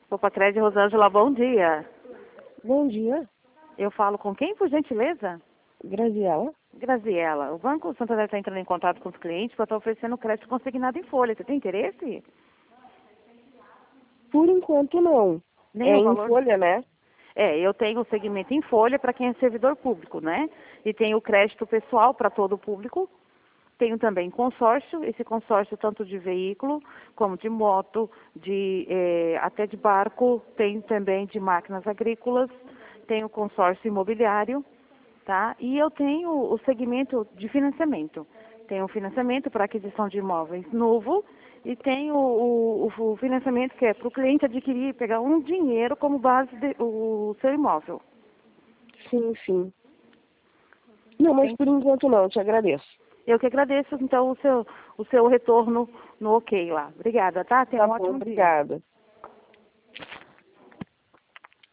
Popacred Rosângela, bom dia. Bom dia, Eu falo com quem, por gentileza? Graziela. Graziela, o Banco Santander está entrando em contato com os clientes para estar oferecendo crédito consignado em folha. Você tem interesse? Por enquanto não. Nem É o em valor? folha, né? Eu tenho o segmento em folha para quem é servidor público, né? E tenho o crédito pessoal para todo o público. Tenho também consórcio, esse consórcio tanto de veículo, como de moto, até de barco, tenho também de máquinas agrícolas, tenho consórcio imobiliário, tá? E eu tenho o segmento de financiamento. Tenho o financiamento para aquisição de imóveis novo e tenho o financiamento que é para o cliente adquirir, pegar um dinheiro como base o seu imóvel. Sim, sim. Não, mas por enquanto não, te agradeço. Eu que agradeço, então, o seu retorno no ok lá. Obrigada, tá? Tenha Tá um bom, ótimo dia. obrigada.